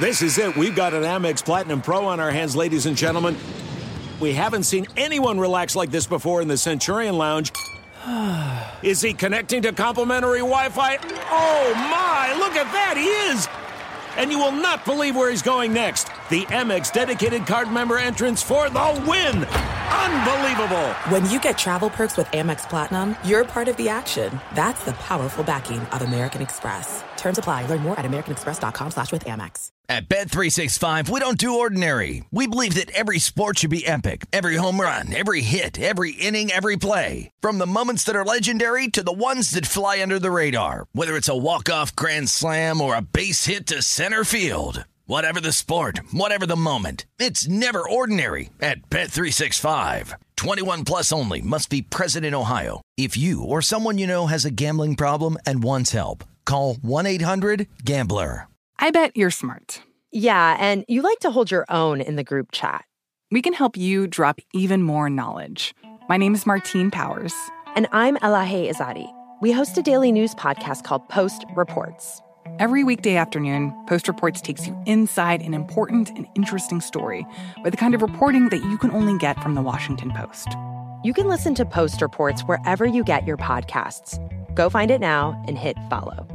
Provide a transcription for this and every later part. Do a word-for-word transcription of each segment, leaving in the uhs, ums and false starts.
This is it. We've got an Amex Platinum Pro on our hands, ladies and gentlemen. We haven't seen anyone relax like this before in the Centurion Lounge. Is he connecting to complimentary Wi-Fi? Oh, my. Look at that. He is. And you will not believe where he's going next. The Amex dedicated card member entrance for the win. Unbelievable. When you get travel perks with Amex Platinum, you're part of the action. That's the powerful backing of American Express. Terms apply. Learn more at americanexpress.com slash with Amex. At Bet three sixty-five, we don't do ordinary. We believe that every sport should be epic. Every home run, every hit, every inning, every play. From the moments that are legendary to the ones that fly under the radar. Whether it's a walk-off grand slam or a base hit to center field. Whatever the sport, whatever the moment, it's never ordinary at Bet three sixty-five. twenty-one plus only. Must be present in Ohio. If you or someone you know has a gambling problem and wants help, call one eight hundred gambler. I bet you're smart. Yeah, and you like to hold your own in the group chat. We can help you drop even more knowledge. My name is Martine Powers. And I'm Elahe Izadi. We host a daily news podcast called Post Reports. Every weekday afternoon, Post Reports takes you inside an important and interesting story with the kind of reporting that you can only get from the Washington Post. You can listen to Post Reports wherever you get your podcasts. Go find it now and hit follow.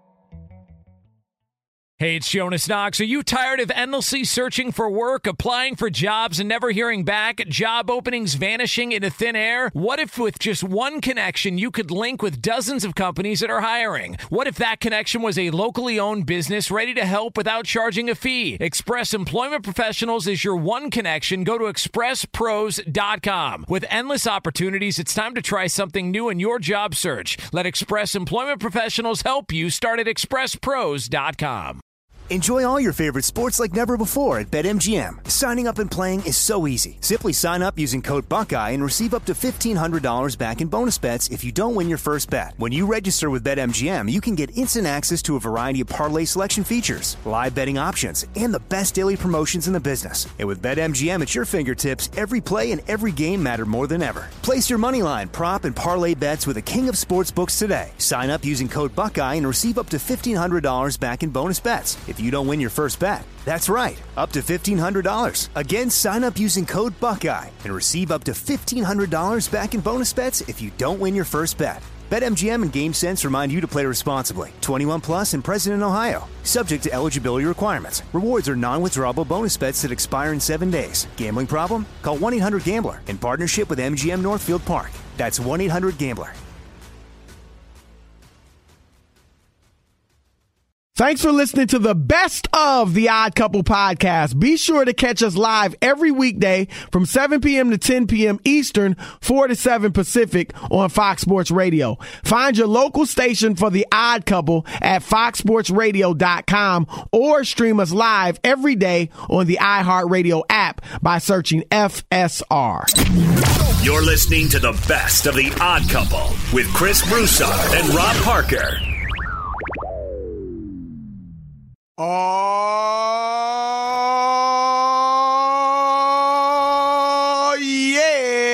Hey, it's Jonas Knox. Are you tired of endlessly searching for work, applying for jobs, and never hearing back? Job openings vanishing into thin air? What if with just one connection, you could link with dozens of companies that are hiring? What if that connection was a locally owned business ready to help without charging a fee? Express Employment Professionals is your one connection. Go to express pros dot com. With endless opportunities, it's time to try something new in your job search. Let Express Employment Professionals help you. Start at express pros dot com. Enjoy all your favorite sports like never before at BetMGM. Signing up and playing is so easy. Simply sign up using code Buckeye and receive up to fifteen hundred dollars back in bonus bets if you don't win your first bet. When you register with BetMGM, you can get instant access to a variety of parlay selection features, live betting options, and the best daily promotions in the business. And with BetMGM at your fingertips, every play and every game matter more than ever. Place your moneyline, prop, and parlay bets with the king of sportsbooks today. Sign up using code Buckeye and receive up to fifteen hundred dollars back in bonus bets if you don't win your first bet. That's right, up to fifteen hundred dollars. Again, sign up using code Buckeye and receive up to fifteen hundred dollars back in bonus bets if you don't win your first bet. BetMGM and GameSense remind you to play responsibly. twenty-one plus and present in Ohio. Subject to eligibility requirements. Rewards are non-withdrawable bonus bets that expire in seven days. Gambling problem? Call one eight hundred gambler in partnership with M G M Northfield Park. That's one eight hundred gambler. Thanks for listening to the best of the Odd Couple podcast. Be sure to catch us live every weekday from seven p.m. to ten p.m. Eastern, four to seven Pacific on Fox Sports Radio. Find your local station for the Odd Couple at fox sports radio dot com or stream us live every day on the iHeartRadio app by searching F S R. You're listening to the best of the Odd Couple with Chris Broussard and Rob Parker. Oh, yeah.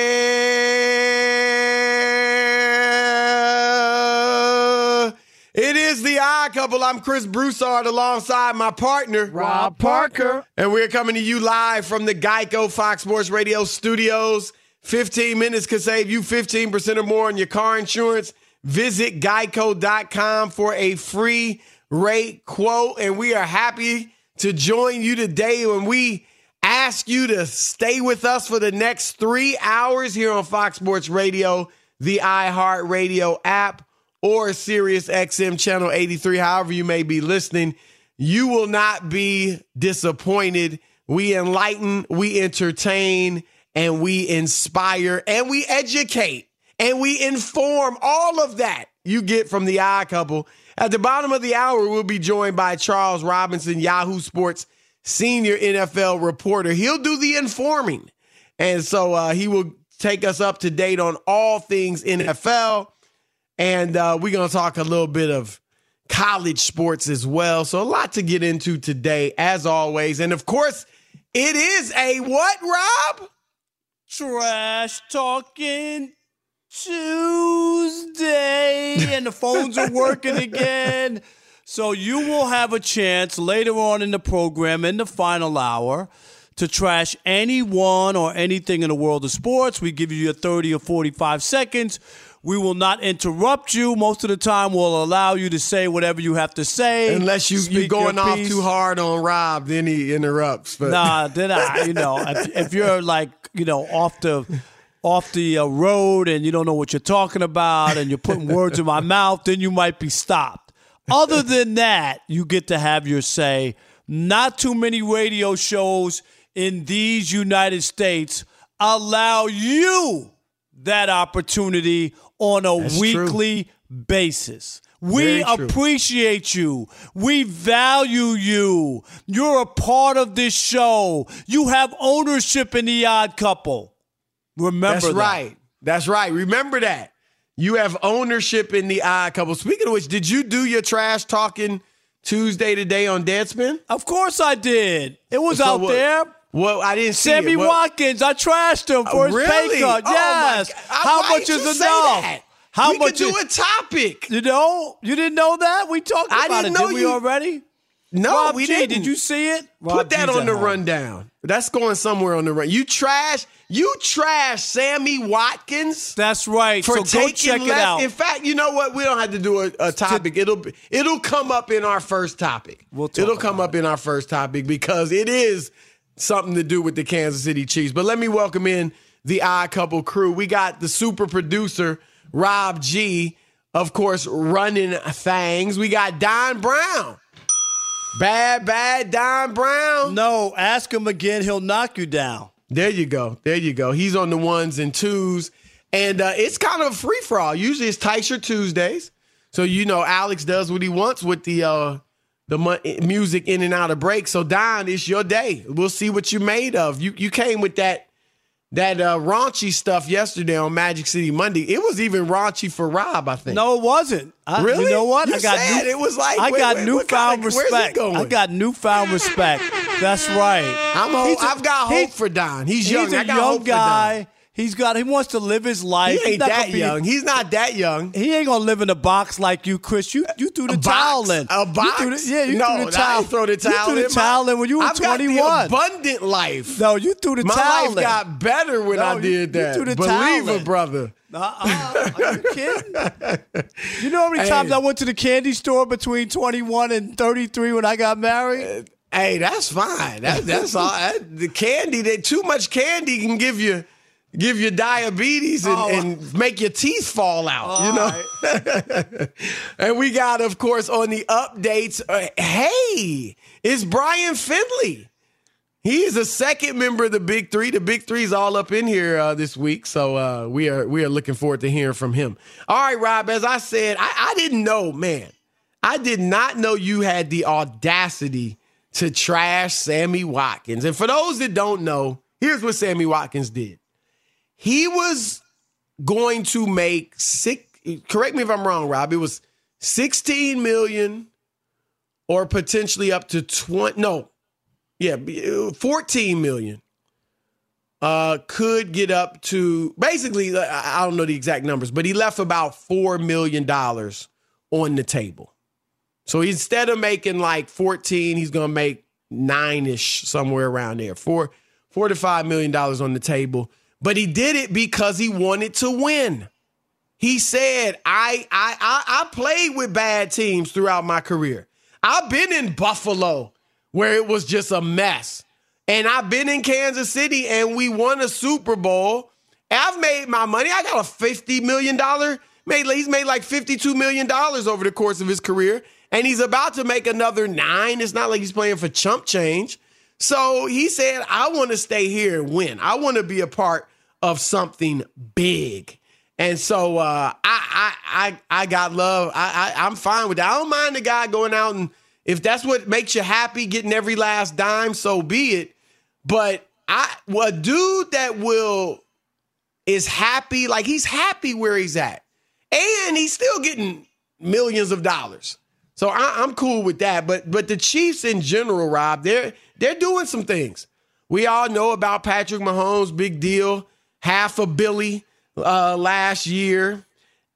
It is the Odd Couple. I'm Chris Broussard alongside my partner, Rob Parker. And we're coming to you live from the Geico Fox Sports Radio studios. fifteen minutes could save you fifteen percent or more on your car insurance. Visit geico dot com for a free rate quote. And we are happy to join you today when we ask you to stay with us for the next three hours here on Fox Sports Radio, the iHeartRadio app, or Sirius X M Channel eighty-three, however you may be listening. You will not be disappointed. We enlighten, we entertain, and we inspire, and we educate, and we inform. All of that you get from the Odd Couple. At the bottom of the hour, we'll be joined by Charles Robinson, Yahoo Sports senior N F L reporter. He'll do the informing. And so uh, he will take us up to date on all things N F L. And uh, we're going to talk a little bit of college sports as well. So a lot to get into today, as always. And, of course, it is a what, Rob? Trash talking Tuesday, and the phones are working again. So you will have a chance later on in the program, in the final hour, to trash anyone or anything in the world of sports. We give you your thirty or forty-five seconds. We will not interrupt you. Most of the time, we'll allow you to say whatever you have to say. Unless you, you're going off too hard on Rob, then he interrupts. But. Nah, then I, you know, if, if you're like, you know, off the off the uh, road and you don't know what you're talking about and you're putting words in my mouth, then you might be stopped. Other than that, you get to have your say. Not too many radio shows in these United States allow you that opportunity on a That's weekly true. basis. We appreciate you. We value you. You're a part of this show. You have ownership in The Odd Couple. Remember That's that. right. That's right. Remember that. You have ownership in The Odd Couple. Speaking of which, did you do your trash talking Tuesday today on Deadspin? Of course I did. It was so out what, there. Well, I didn't see Sammy it. What, Watkins, I trashed him for his really? pay cut. Oh Yes. How Why much did is you enough? say that? How we much could do is, a topic. You know? You didn't know that? We talked about I didn't it. know Did we you, already? No, Rob we G, didn't. Did you see it? Put Rob that G's on the home. rundown. That's going somewhere on the run. You trash. You trash Sammy Watkins. That's right. For so taking go check less. it out. In fact, you know what? We don't have to do a, a topic. It'll be, it'll come up in our first topic. We'll talk it'll come up it. in our first topic because it is something to do with the Kansas City Chiefs. But let me welcome in the Odd Couple crew. We got the super producer, Rob G, of course, running things. We got Don Brown. Bad, bad Don Brown. No, ask him again. He'll knock you down. There you go. There you go. He's on the ones and twos. And uh, it's kind of a free-for-all. Usually it's Teicher Tuesdays. So, you know, Alex does what he wants with the uh, the mu- music in and out of break. So, Don, it's your day. We'll see what you made of. You you came with that that uh, raunchy stuff yesterday on Magic City Monday. It was even raunchy for Rob, I think. No, it wasn't. I, Really? You know what? You I got said new, it was like, I wait, got wait, what newfound kind of- where's it respect. going? I got newfound respect. That's right. I'm ho- He's a- I've got he- hope for Don. He's young. He's a I got young hope for Don. guy. He's got. He wants to live his life. He He's ain't not that gonna be- young. He's not that young. He ain't gonna live in a box like you, Chris. You you threw the A towel box? in. A box? You threw the, yeah, you no, threw the I towel. didn't throw the towel You threw in. the towel in when you were I've got the twenty-one. abundant life. No, you threw the My towel life in. got better when No, I you- did you that. threw the Believe towel it, in. brother. Uh-uh. Are you kidding? You know how many Hey. times I went to the candy store between twenty-one and thirty-three when I got married? Hey, that's fine. That, that's all. That, the candy, that too much candy can give you give you diabetes and, Oh. and make your teeth fall out. All you know. And we got, of course, on the updates. Uh, hey, it's Brian Finley. He is a second member of the Big Three. The Big Three is all up in here uh, this week, so uh, we are we are looking forward to hearing from him. All right, Rob. As I said, I, I didn't know, man. I did not know you had the audacity to trash Sammy Watkins. And for those that don't know, here's what Sammy Watkins did. He was going to make six. Correct me if I'm wrong, Rob. It was sixteen million, or potentially up to twenty. No. Yeah, fourteen million uh, could get up to basically, I don't know the exact numbers, but he left about four million dollars on the table. So instead of making like fourteen, he's going to make nine-ish, somewhere around there. Four, four to five million dollars on the table. But he did it because he wanted to win. He said, I, I, I, I played with bad teams throughout my career. I've been in Buffalo, where it was just a mess. And I've been in Kansas City and we won a Super Bowl. I've made my money. I got a fifty million dollars. Made, he's made like fifty-two million dollars over the course of his career. And he's about to make another nine. It's not like he's playing for chump change. So he said, I want to stay here and win. I want to be a part of something big. And so uh, I, I I I got love. I, I I'm fine with that. I don't mind the guy going out, and if that's what makes you happy, getting every last dime, so be it. But I well, a dude that will is happy, like he's happy where he's at, and he's still getting millions of dollars. So I, I'm cool with that. But but the Chiefs in general, Rob, they're they're doing some things. We all know about Patrick Mahomes, big deal, half a billy uh, last year.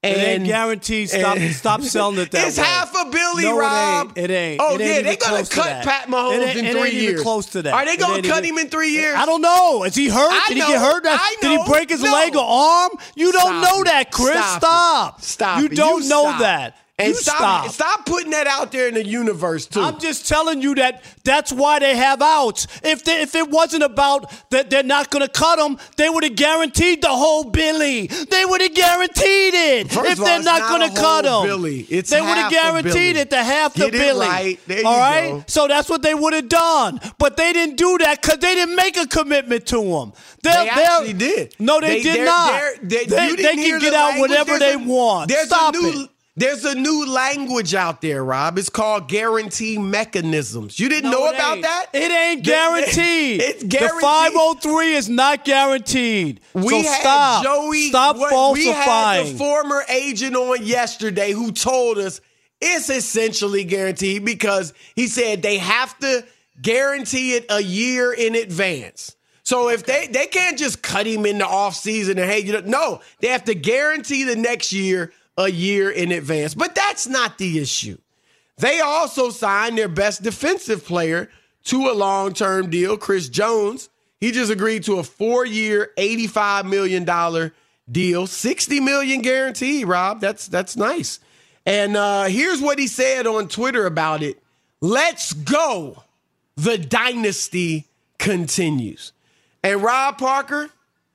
And, it ain't guaranteed. Stop, and, stop selling it that it's way. It's half a billy, no, Rob. It ain't. It ain't. Oh, it ain't yeah, they're going to cut Pat Mahomes it in it three ain't years. Even close to that. Are they going to cut even, him in three years? I don't know. Is he hurt? I Did know, he get hurt? I know. Did he break his no. leg or arm? You don't Stop know it. that, Chris. Stop. Stop. It. Stop You it. don't you know stop. that. And you stop, stop. stop putting that out there in the universe, too. I'm just telling you that that's why they have outs. If they, if it wasn't about that they're not going to cut them, they would have guaranteed the whole Billy. They would have guaranteed it. First if all, they're not, not going to cut them, Billy. It's they would have guaranteed it to half Get the Billy. It right. There all you right? go. So that's what they would have done. But they didn't do that because they didn't make a commitment to them. They're, they actually did. No, they, they did they're, not. They're, they're, they you they can get the out whenever they a, want. There's Stop a new, it. There's a new language out there, Rob. It's called guarantee mechanisms. You didn't no, know it about ain't. that? It ain't guaranteed. It's guaranteed. The five oh three is not guaranteed. We so had stop. Joey, Stop what, falsifying. We had the former agent on yesterday who told us it's essentially guaranteed because he said they have to guarantee it a year in advance. So if they, they can't just cut him in the offseason and, hey, you know, no, they have to guarantee the next year a year in advance. But that's not the issue. They also signed their best defensive player to a long-term deal, Chris Jones. He just agreed to a four-year, eighty-five million dollars deal, sixty million dollars guaranteed, Rob. That's that's nice. And uh, here's what he said on Twitter about it. Let's go. The dynasty continues. And Rob Parker,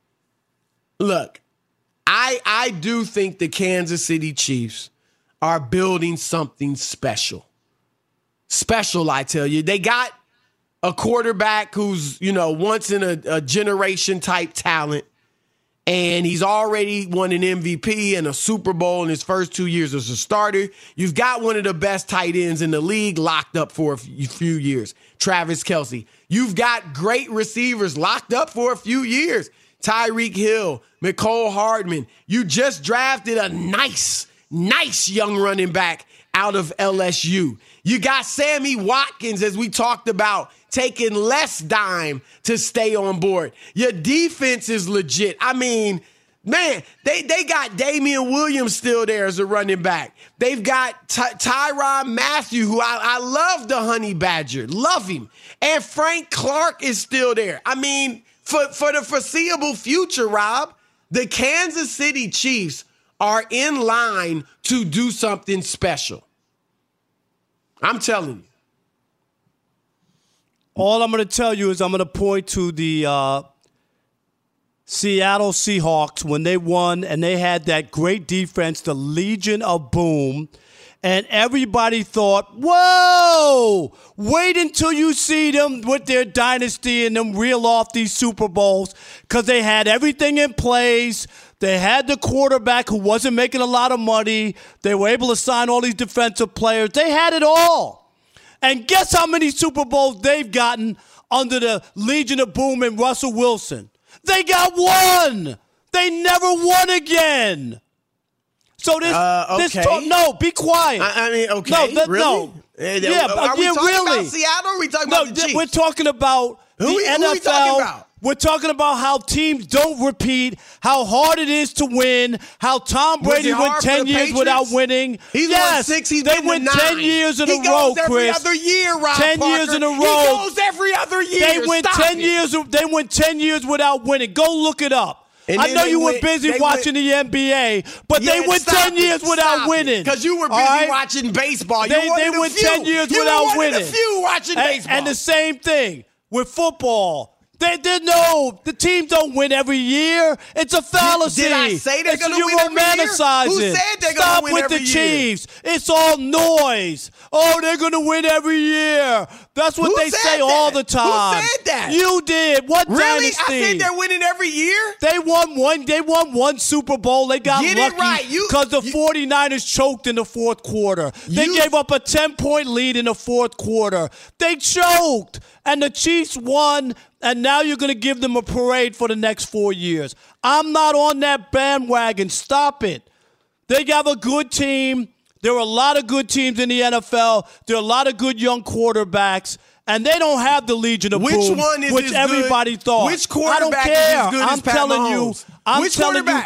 look, I I do think the Kansas City Chiefs are building something special. Special, I tell you. They got a quarterback who's, you know, once in a, a generation type talent. And he's already won an M V P and a Super Bowl in his first two years as a starter. You've got one of the best tight ends in the league locked up for a few years, Travis Kelce. You've got great receivers locked up for a few years, Tyreek Hill, Mecole Hardman. You just drafted a nice, nice young running back out of L S U. You got Sammy Watkins, as we talked about, taking less dime to stay on board. Your defense is legit. I mean, man, they, they got Damian Williams still there as a running back. They've got Ty- Tyrann Mathieu, who I, I love the Honey Badger. Love him. And Frank Clark is still there. I mean, for, for the foreseeable future, Rob, the Kansas City Chiefs are in line to do something special. I'm telling you. All I'm going to tell you is I'm going to point to the uh, Seattle Seahawks when they won and they had that great defense, the Legion of Boom. And everybody thought, whoa, wait until you see them with their dynasty and them reel off these Super Bowls, because they had everything in place. They had the quarterback who wasn't making a lot of money. They were able to sign all these defensive players. They had it all. And guess how many Super Bowls they've gotten under the Legion of Boom and Russell Wilson? They got one. They never won again. So this, uh, okay. this talk, no, be quiet. I, I mean, okay, no, that, really? no, Uh, yeah, are we yeah, talking really. about Seattle? Or are we talking no, about the Chiefs? we're talking about Who the we- who N F L. we talking about? We're talking about how teams don't repeat, how hard it is to win, how Tom Was Brady it went hard for ten the years Patriots? without winning. He's yes, won six. He's they been to went nine. ten years in he a row, goes every Chris. other year, Rob ten Parker. years in a row. He goes every other year. They went Stop ten it. years. They went ten years without winning. Go look it up. And I then know they you went- were busy they watching went- the N B A, but Yeah, they went stop ten it. years without Stop winning. Because you were busy All right? watching baseball. You They, were one they of the went few. ten years you without were one winning. Of the few watching and, baseball. and the same thing with football. They did no. The teams don't win every year. It's a fallacy. Did I say they're It's- gonna you win every year? romanticize Who it. said they're gonna Stop win with every the year? Chiefs. It's all noise. Oh, they're going to win every year. That's what Who they said say that? all the time. Who said that? You did. What Really? dynasty? I said they're winning every year? They won one. They won one Super Bowl. They got Get it lucky right. You- because the you- 49ers choked in the fourth quarter. They You- gave up a ten-point lead in the fourth quarter. They choked, and the Chiefs won, and now you're going to give them a parade for the next four years. I'm not on that bandwagon. Stop it. They have a good team. There are a lot of good teams in the N F L. There are a lot of good young quarterbacks. And they don't have the Legion of Which Boom, one is which as everybody good? thot. Which quarterback I don't care. is as good I'm as Pat telling Mahomes? you. I'm Which telling quarterback? you.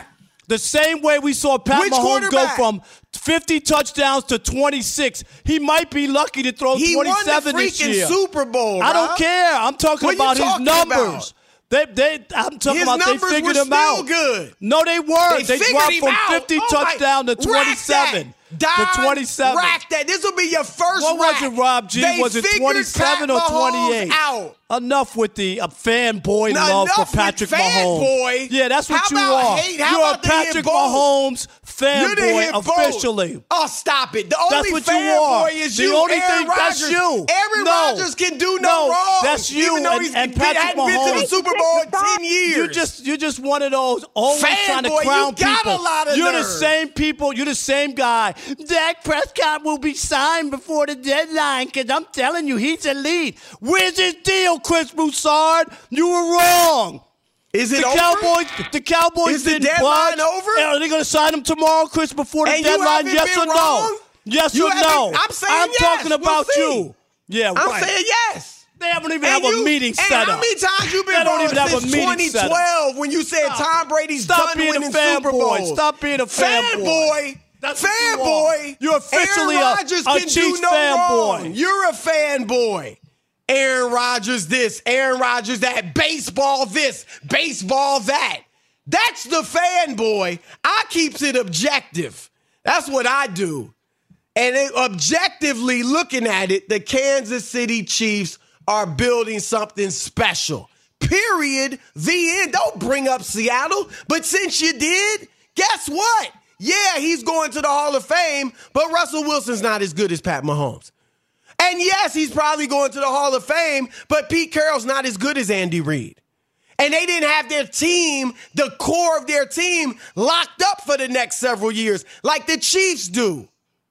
The same way we saw Pat Which Mahomes go quarterback? from fifty touchdowns to twenty-six. He might be lucky to throw He won the twenty-seven this freaking year. Super Bowl, I don't Rob. care. I'm talking What you about talking his numbers. about? They, they, I'm talking His about they numbers figured were him still out. good. No, they weren't. They They, figured dropped him from out. fifty Oh my- touchdown to rack twenty-seven. that. To Don, twenty-seven. Rack that. This will be your first What rack. was it, Rob G? They Was it figured twenty-seven Pat or Mahomes twenty-eight? Out. Enough with the uh, fanboy Now, love for enough with Patrick Mahomes. fanboy. Yeah, that's what How you about are. hate? How You're about a the Patrick hit vote? Mahomes You didn't fanboy hit vote. officially. Oh, stop it. The That's only what you are. fanboy is The you, only Aaron thing- Rodgers. that's you. Aaron No. Rodgers can do no, No, wrong. that's you Even though and- he's and been, Patrick hadn't been to the Mahomes. Super Bowl in ten years. You just you just one of those always trying to Fanboy, crown you got people. a lot of You're the nerve. same people. You're the same guy. Dak Prescott will be signed before the deadline because I'm telling you, he's elite. Where's his deal, Chris Broussard? You were wrong. Is it the over? Cowboys, the Cowboys Is the didn't deadline budge. over? Are they going to sign him tomorrow, Chris, before the And you deadline? haven't Yes been or wrong? no? Yes You or haven't- no? I'm saying I'm yes. talking We'll about see. you. Yeah, I'm right. saying yes. They haven't even And have you- a meeting and set how up. many times you been They don't wrong even have a since meeting twenty set up. twelve when you said Stop. Tom Brady's Stop done being a winning Super fanboy. Bowls? Stop being a fanboy. Fanboy. That's what you Fanboy. are. You're officially Aaron a- Rodgers a can do Chiefs no fanboy. wrong. You're a fanboy. Aaron Rodgers this, Aaron Rodgers that, baseball this, baseball that. That's the fanboy. I keeps it objective. That's what I do. And it, objectively looking at it, the Kansas City Chiefs are building something special. Period. The end. Don't bring up Seattle. But since you did, guess what? Yeah, he's going to the Hall of Fame, but Russell Wilson's not as good as Pat Mahomes. And yes, he's probably going to the Hall of Fame, but Pete Carroll's not as good as Andy Reid. And they didn't have their team, the core of their team, locked up for the next several years like the Chiefs do.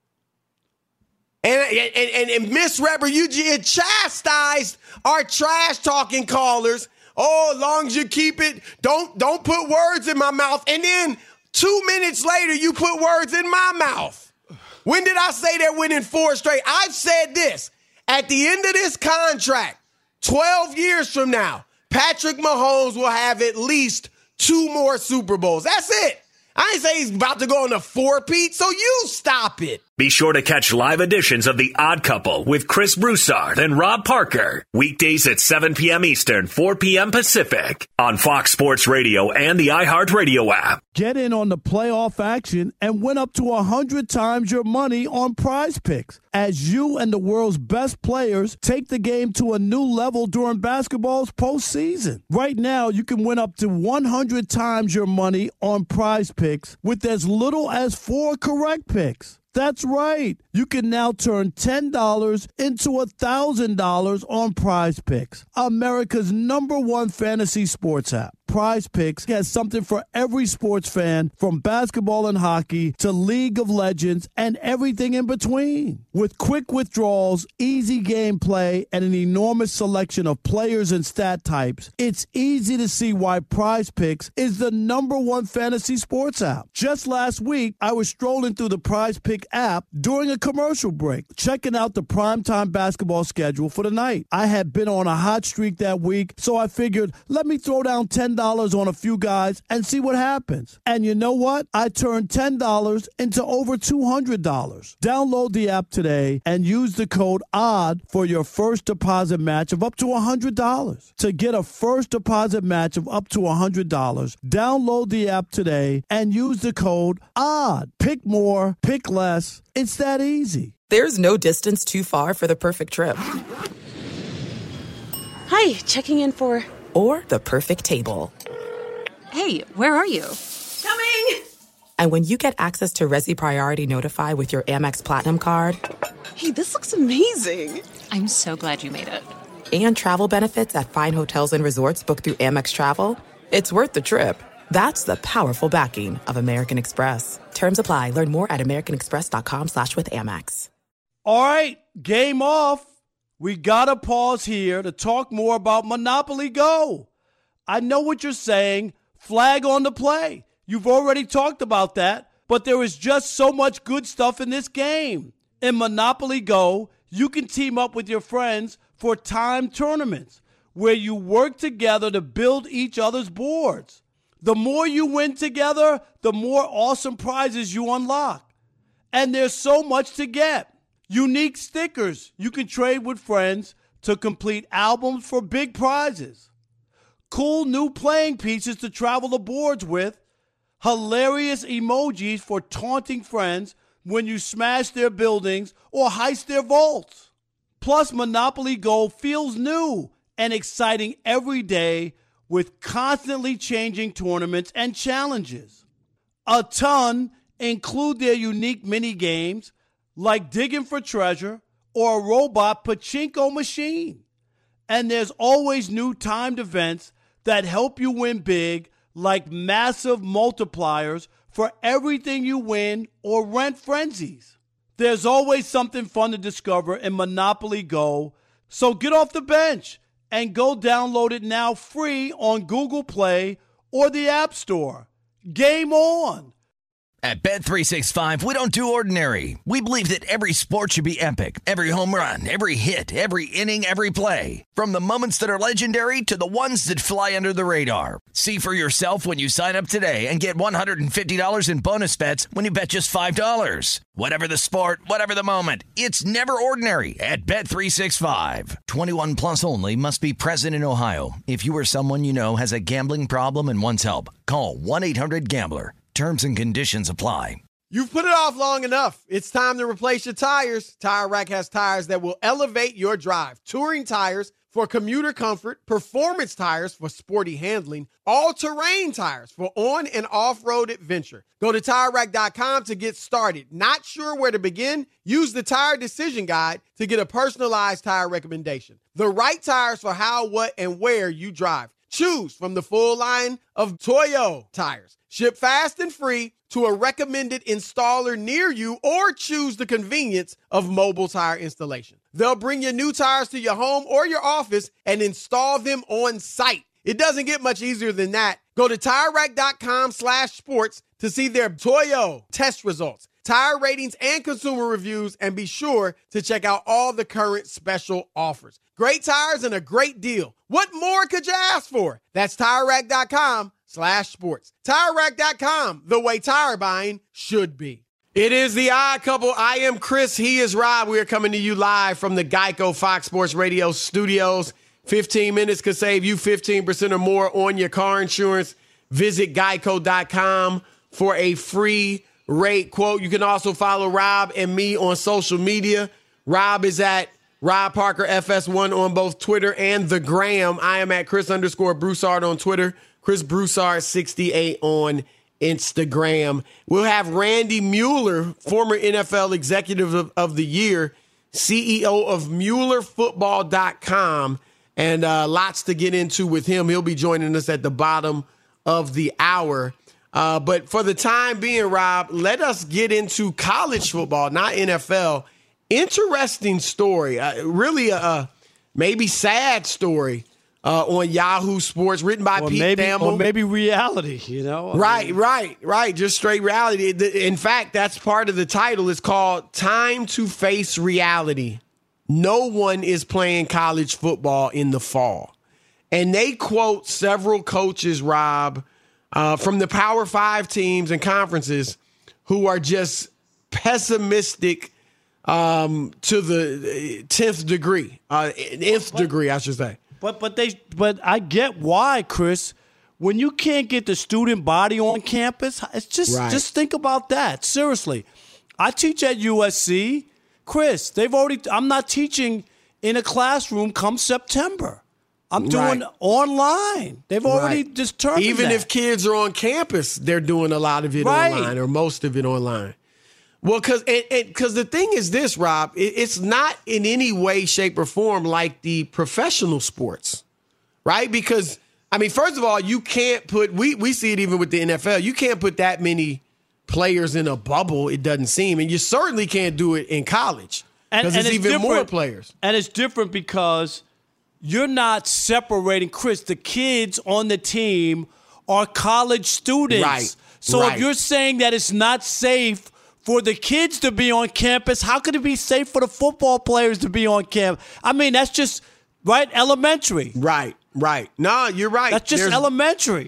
And, and, and, and Miss Reber, you chastised our trash-talking callers. Oh, as long as you keep it, don't, don't put words in my mouth. And then two minutes later, you put words in my mouth. When did I say they're winning four straight? I've said this. At the end of this contract, twelve years from now, Patrick Mahomes will have at least two more Super Bowls. That's it. I ain't say he's about to go on a four-peat, so you stop it. Be sure to catch live editions of The Odd Couple with Chris Broussard and Rob Parker. Weekdays at seven p.m. Eastern, four p.m. Pacific on Fox Sports Radio and the iHeartRadio app. Get in on the playoff action and win up to one hundred times your money on Prize Picks as you and the world's best players take the game to a new level during basketball's postseason. Right now, you can win up to one hundred times your money on Prize Picks with as little as four correct picks. That's right. You can now turn ten dollars into one thousand dollars on Prize Picks, America's number one fantasy sports app. Prize Picks has something for every sports fan, from basketball and hockey to League of Legends and everything in between. With quick withdrawals, easy gameplay, and an enormous selection of players and stat types, it's easy to see why Prize Picks is the number one fantasy sports app. Just last week, I was strolling through the Prize Pick app during a commercial break, checking out the primetime basketball schedule for the night. I had been on a hot streak that week, so I figured, let me throw down ten dollars on a few guys and see what happens. And you know what? I turned ten dollars into over two hundred dollars. Download the app today and use the code ODD for your first deposit match of up to one hundred dollars. To get a first deposit match of up to one hundred dollars, download the app today and use the code ODD. Pick more, pick less. It's that easy. There's no distance too far for the perfect trip. Hi, checking in for... Or the perfect table. Hey, where are you? Coming! And when you get access to Resi Priority Notify with your Amex Platinum card... Hey, this looks amazing. I'm so glad you made it. And travel benefits at fine hotels and resorts booked through Amex Travel, it's worth the trip. That's the powerful backing of American Express. Terms apply. Learn more at americanexpress.com slash with Amex. All right, game off. We got to pause here to talk more about Monopoly Go. I know what you're saying. Flag on the play. You've already talked about that, but there is just so much good stuff in this game. In Monopoly Go, you can team up with your friends for timed tournaments where you work together to build each other's boards. The more you win together, the more awesome prizes you unlock. And there's so much to get. Unique stickers you can trade with friends to complete albums for big prizes. Cool new playing pieces to travel the boards with. Hilarious emojis for taunting friends when you smash their buildings or heist their vaults. Plus, Monopoly Go feels new and exciting every day with constantly changing tournaments and challenges. A ton include their unique mini games like digging for treasure or a robot pachinko machine. And there's always new timed events that help you win big, like massive multipliers for everything you win or rent frenzies. There's always something fun to discover in Monopoly Go, so get off the bench and go download it now free on Google Play or the App Store. Game on! At Bet three sixty-five, we don't do ordinary. We believe that every sport should be epic. Every home run, every hit, every inning, every play. From the moments that are legendary to the ones that fly under the radar. See for yourself when you sign up today and get one hundred fifty dollars in bonus bets when you bet just five dollars. Whatever the sport, whatever the moment, it's never ordinary at Bet three sixty-five. twenty-one plus only. Must be present in Ohio. If you or someone you know has a gambling problem and wants help, call one eight hundred gambler. Terms and conditions apply. You've put it off long enough. It's time to replace your tires. Tire Rack has tires that will elevate your drive. Touring tires for commuter comfort, performance tires for sporty handling, all-terrain tires for on- and off-road adventure. Go to Tire Rack dot com to get started. Not sure where to begin? Use the Tire Decision Guide to get a personalized tire recommendation. The right tires for how, what, and where you drive. Choose from the full line of Toyo tires. Ship fast and free to a recommended installer near you, or choose the convenience of mobile tire installation. They'll bring your new tires to your home or your office and install them on site. It doesn't get much easier than that. Go to Tire Rack dot com slash sports to see their Toyo test results, tire ratings, and consumer reviews, and be sure to check out all the current special offers. Great tires and a great deal. What more could you ask for? That's Tire Rack dot com slash sports. Tire Rack dot com, the way tire buying should be. It is the Odd Couple. I am Chris. He is Rob. We are coming to you live from the Geico Fox Sports Radio studios. fifteen minutes could save you fifteen percent or more on your car insurance. Visit geico dot com for a free rate quote. You can also follow Rob and me on social media. Rob is at Rob Parker F S one on both Twitter and the Gram. I am at Chris underscore Broussard on Twitter. Chris Broussard sixty-eight on Instagram. We'll have Randy Mueller, former N F L Executive of, of the Year, C E O of Mueller Football dot com, and uh, lots to get into with him. He'll be joining us at the bottom of the hour. Uh, but for the time being, Rob, let us get into college football, not N F L. Interesting story, uh, really a, a maybe sad story uh, on Yahoo Sports, written by or Pete maybe, Thamel. Or maybe reality, you know? I right, mean, right, right. Just straight reality. In fact, that's part of the title. It's called Time to Face Reality. No one is playing college football in the fall. And they quote several coaches, Rob, uh, from the Power Five teams and conferences who are just pessimistic um, to the tenth degree, uh, nth degree, I should say. But but they but I get why, Chris. When you can't get the student body on campus, it's just Right. just think about that. Seriously, I teach at U S C, Chris. They've already. I'm not teaching in a classroom come September. I'm doing Right. online. They've already Right. determined Even that. if kids are on campus, they're doing a lot of it Right. online, or most of it online. Well, because because the thing is this, Rob, it, it's not in any way, shape, or form like the professional sports, right? Because, I mean, first of all, you can't put, we, we see it even with the N F L, you can't put that many players in a bubble, it doesn't seem. And you certainly can't do it in college, because it's even more players. And it's different because you're not separating, Chris, the kids on the team are college students. Right, So right. if you're saying that it's not safe for the kids to be on campus, how could it be safe for the football players to be on campus? I mean, that's just, right, elementary. Right, right. No, you're right. That's just There's- elementary.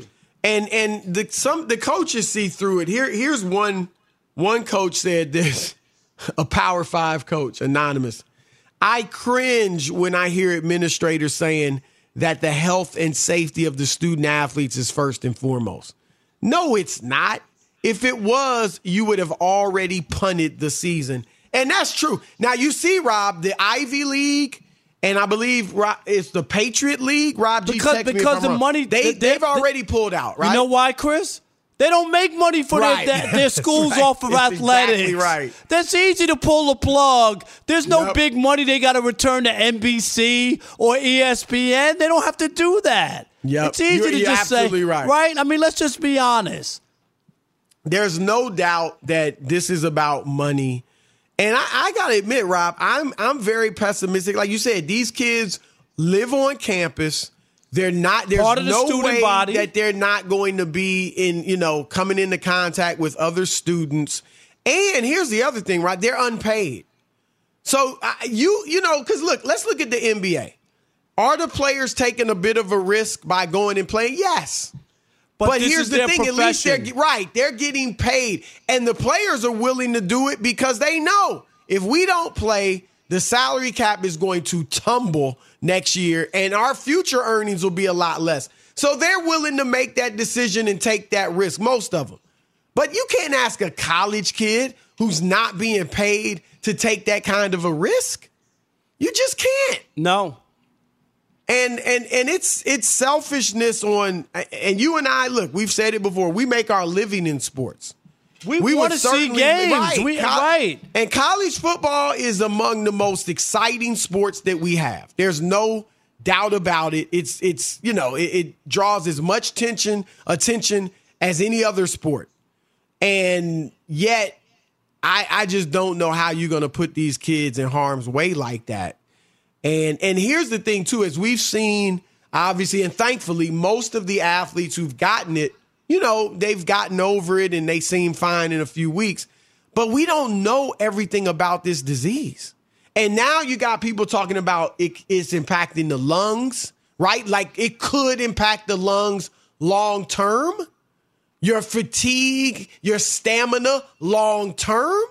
And and the some the coaches see through it. Here here's one one coach said this, a Power Five coach, anonymous. I cringe when I hear administrators saying that the health and safety of the student athletes is first and foremost. No, it's not. If it was, you would have already punted the season. And that's true. Now, you see, Rob, the Ivy League, and I believe it's the Patriot League. Rob G, because, text me because if I'm the wrong. money they, they, they've they, already pulled out, right? You know why, Chris? They don't make money for right. their, their, their schools right. off of That's athletics. Exactly right. That's easy to pull the plug. There's no yep. big money they got to return to N B C or E S P N. They don't have to do that. Yep. It's easy you're, to you're just absolutely say, right. right? I mean, let's just be honest. There's no doubt that this is about money. And I, I got to admit, Rob, I'm I'm very pessimistic. Like you said, these kids live on campus. They're not, there's Part of the no student way body. that they're not going to be in, you know, coming into contact with other students. And here's the other thing, right? They're unpaid. So uh, you, you know, because look, let's look at the N B A. Are the players taking a bit of a risk by going and playing? Yes. But, But this here's is the their thing, at least they're profession. right. They're getting paid. And the players are willing to do it because they know if we don't play, the salary cap is going to tumble next year and our future earnings will be a lot less. So they're willing to make that decision and take that risk, most of them. But you can't ask a college kid who's not being paid to take that kind of a risk. You just can't. No. And and and it's it's selfishness on, and you and I, look, we've said it before, we make our living in sports. We, we want to see games. Right, We, Co- right. And college football is among the most exciting sports that we have. There's no doubt about it. It's it's you know, it, it draws as much tension, attention as any other sport. And yet I I just don't know how you're going to put these kids in harm's way like that. And and here's the thing, too, as we've seen, obviously, and thankfully, most of the athletes who've gotten it, you know, they've gotten over it and they seem fine in a few weeks. But we don't know everything about this disease. And now you got people talking about it, it's impacting the lungs, right? Like it could impact the lungs long term, your fatigue, your stamina long term.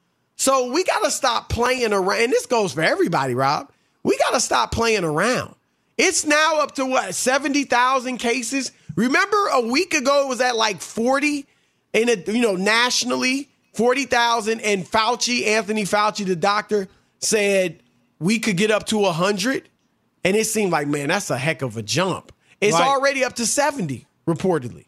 So we got to stop playing around. And this goes for everybody, Rob. We got to stop playing around. It's now up to what, seventy thousand cases? Remember a week ago it was at like forty, in a, you know, nationally, forty thousand. And Fauci, Anthony Fauci, the doctor, said we could get up to one hundred. And it seemed like, man, that's a heck of a jump. It's Right. already up to seventy, reportedly.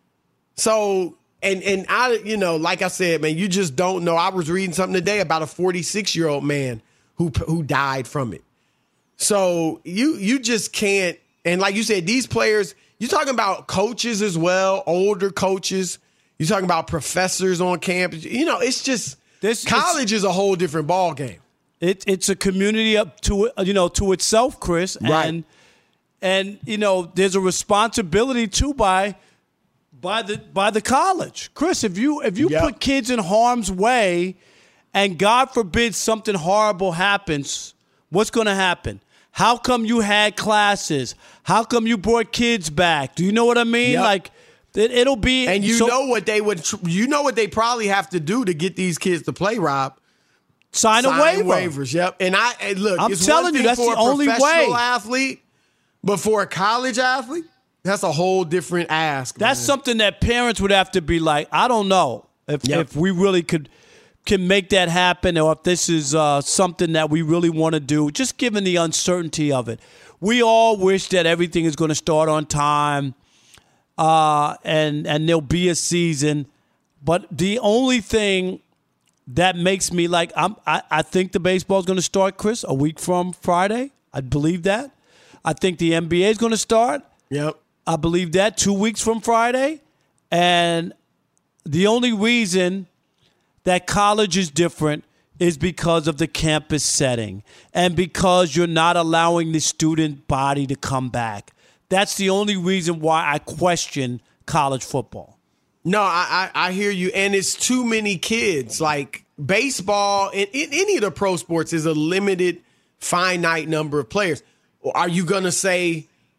So, and and I, you know, like I said, man, you just don't know. I was reading something today about a forty-six-year-old man who who died from it. So you you just can't. And like you said, these players, you're talking about coaches as well, older coaches. You're talking about professors on campus. You know, it's just This- college is a whole different ball game. It, it's a community up to it, you know, to itself, Chris. Right. And and you know, there's a responsibility too by by the by the college, Chris. If you if you Yep. put kids in harm's way, and God forbid something horrible happens, what's going to happen? How come you had classes? How come you brought kids back? Do you know what I mean? Yep. Like it, it'll be, And you so- know what they would, you know what they probably have to do to get these kids to play, Rob. sign a Sign waiver. waivers. Yep. And I and look, I'm it's telling one you, thing that's for the a only professional way. athlete, but for a college athlete, that's a whole different ask. That's man. something that parents would have to be like, I don't know if Yep. if we really could can make that happen, or if this is uh, something that we really want to do, just given the uncertainty of it. We all wish that everything is going to start on time, uh, and and there'll be a season. But the only thing that makes me like, I'm, I, I think the baseball is going to start, Chris, a week from Friday. I believe that. I think the N B A is going to start. Yep. I believe that two weeks from Friday. And the only reason that college is different is because of the campus setting and because you're not allowing the student body to come back. That's the only reason why I question college football. No, I, I I hear you, and it's too many kids. Like baseball and in any of the pro sports is a limited, finite number of players. Are you gonna say